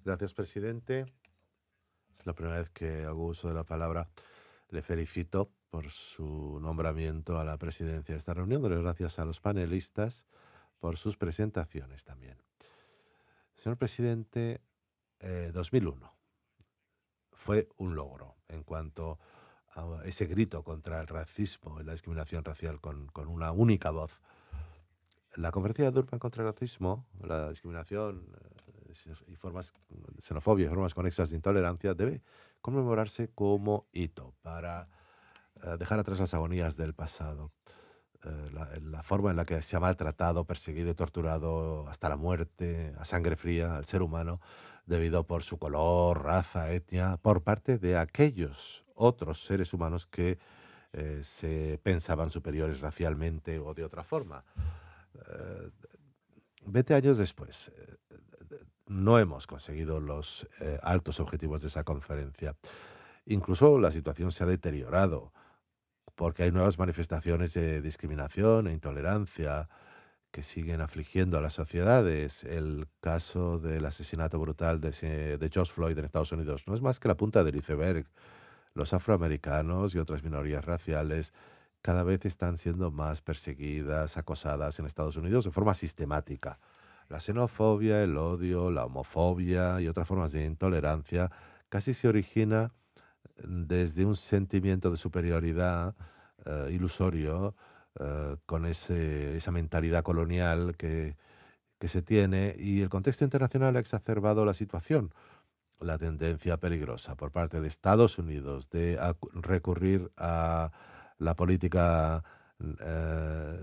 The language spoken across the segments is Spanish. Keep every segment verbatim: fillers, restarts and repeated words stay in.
Gracias, presidente. Es la primera vez que hago uso de la palabra. Le felicito por su nombramiento a la presidencia de esta reunión. Doy gracias a los panelistas por sus presentaciones también. Señor presidente, eh, dos mil uno fue un logro en cuanto a ese grito contra el racismo y la discriminación racial con, con una única voz. La Conferencia de Durban contra el racismo, la discriminación eh, y formas xenofobia y formas conexas de intolerancia debe conmemorarse como hito para eh, dejar atrás las agonías del pasado. Eh, la, la forma en la que se ha maltratado, perseguido y torturado hasta la muerte, a sangre fría, al ser humano, debido por su color, raza, etnia, por parte de aquellos otros seres humanos que eh, se pensaban superiores racialmente o de otra forma. Eh, veinte años después, eh, no hemos conseguido los eh, altos objetivos de esa conferencia. Incluso la situación se ha deteriorado porque hay nuevas manifestaciones de discriminación e intolerancia que siguen afligiendo a las sociedades. El caso del asesinato brutal de, ese- de George Floyd en Estados Unidos no es más que la punta del iceberg. Los afroamericanos y otras minorías raciales cada vez están siendo más perseguidas, acosadas en Estados Unidos de forma sistemática. La xenofobia, el odio, la homofobia y otras formas de intolerancia casi se origina desde un sentimiento de superioridad eh, ilusorio, eh, con ese, esa mentalidad colonial que, que se tiene, y el contexto internacional ha exacerbado la situación. La tendencia peligrosa por parte de Estados Unidos de acu- recurrir a la política eh,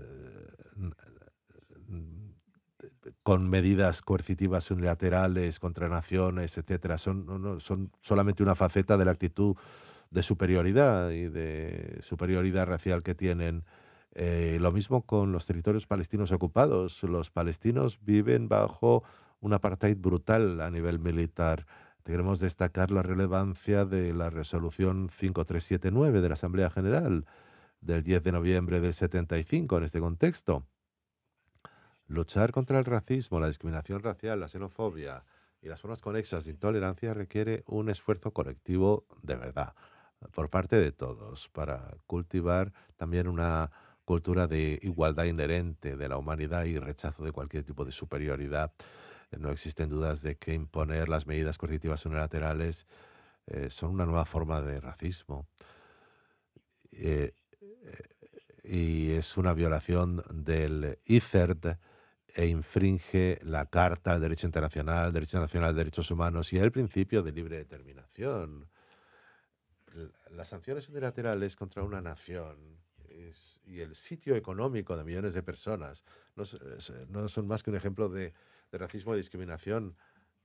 con medidas coercitivas unilaterales contra naciones, etcétera, son, no, no, son solamente una faceta de la actitud de superioridad y de superioridad racial que tienen. Eh, lo mismo con los territorios palestinos ocupados. Los palestinos viven bajo un apartheid brutal a nivel militar. Queremos destacar la relevancia de la resolución cinco tres siete nueve de la Asamblea General del diez de noviembre del setenta y cinco en este contexto. Luchar contra el racismo, la discriminación racial, la xenofobia y las formas conexas de intolerancia requiere un esfuerzo colectivo de verdad, por parte de todos, para cultivar también una cultura de igualdad inherente de la humanidad y rechazo de cualquier tipo de superioridad. Eh, No existen dudas de que imponer las medidas coercitivas unilaterales eh, son una nueva forma de racismo. Eh, y es una violación del I C E R D e infringe la Carta del Derecho Internacional, Derecho Nacional de Derechos Humanos y el principio de libre determinación. L- Las sanciones unilaterales contra una nación es- y el sitio económico de millones de personas no, es- es- no son más que un ejemplo de, de racismo y discriminación.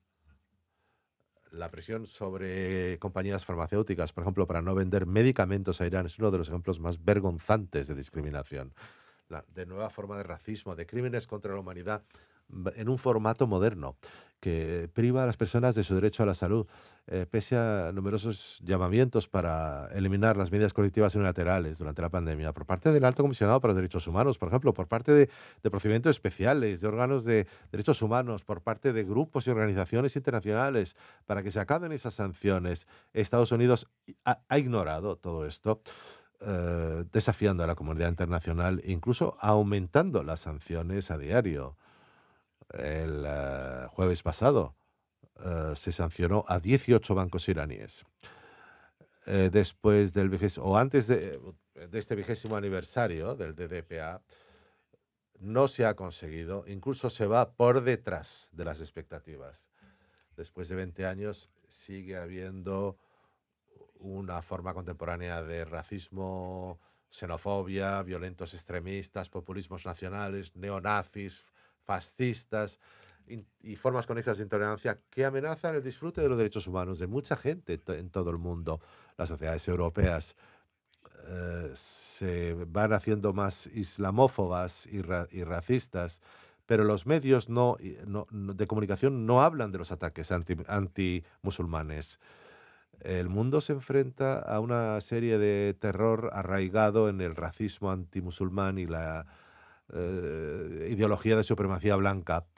La presión sobre compañías farmacéuticas, por ejemplo, para no vender medicamentos a Irán, es uno de los ejemplos más vergonzantes de discriminación. La, de nueva forma de racismo, de crímenes contra la humanidad en un formato moderno que priva a las personas de su derecho a la salud, eh, pese a numerosos llamamientos para eliminar las medidas colectivas unilaterales durante la pandemia por parte del Alto Comisionado para los Derechos Humanos, por ejemplo, por parte de, de procedimientos especiales, de órganos de derechos humanos, por parte de grupos y organizaciones internacionales para que se acaben esas sanciones. Estados Unidos ha, ha ignorado todo esto, eh, desafiando a la comunidad internacional e incluso aumentando las sanciones a diario. El eh, jueves pasado eh, se sancionó a dieciocho bancos iraníes. Eh, después del vigésimo, o antes de, de este vigésimo aniversario del D D P A, no se ha conseguido, incluso se va por detrás de las expectativas. Después de veinte años sigue habiendo una forma contemporánea de racismo, xenofobia, violentos extremistas, populismos nacionales, neonazis, fascistas in- y formas conexas de intolerancia que amenazan el disfrute de los derechos humanos de mucha gente to- en todo el mundo. Las sociedades europeas eh, se van haciendo más islamófobas y, ra- y racistas, pero los medios no, y- no- no- de comunicación no hablan de los ataques anti, anti-musulmanes. El mundo se enfrenta a una serie de terror arraigado en el racismo antimusulmán y la eh, ideología de supremacía blanca.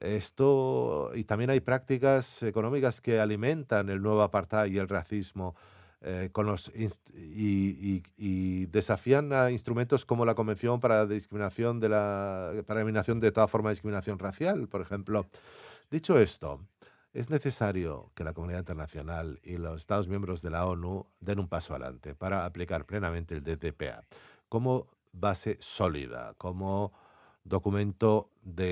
Esto y también hay prácticas económicas que alimentan el nuevo apartheid y el racismo, eh, con los inst y y y desafían a instrumentos como la Convención para la discriminación de la para la eliminación de toda forma de discriminación racial, por ejemplo. Dicho esto, es necesario que la comunidad internacional y los Estados miembros de la ONU den un paso adelante para aplicar plenamente el D D P A como base sólida, como documento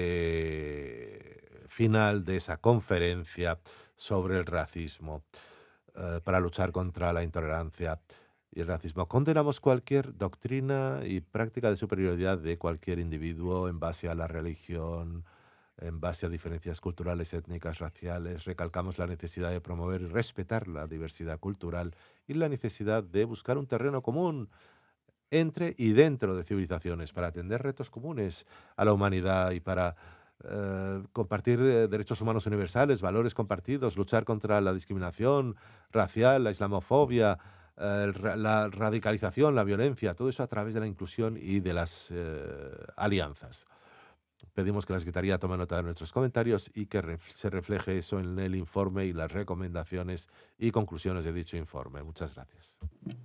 de final de esa conferencia sobre el racismo, eh, para luchar contra la intolerancia y el racismo. Condenamos cualquier doctrina y práctica de superioridad de cualquier individuo en base a la religión, en base a diferencias culturales, étnicas, raciales. Recalcamos la necesidad de promover y respetar la diversidad cultural y la necesidad de buscar un terreno común entre y dentro de civilizaciones para atender retos comunes a la humanidad y para eh, compartir eh, derechos humanos universales, valores compartidos, luchar contra la discriminación racial, la islamofobia, eh, el ra- la radicalización, la violencia, todo eso a través de la inclusión y de las eh, alianzas. Pedimos que la Secretaría tome nota de nuestros comentarios y que ref- se refleje eso en el informe y las recomendaciones y conclusiones de dicho informe. Muchas gracias.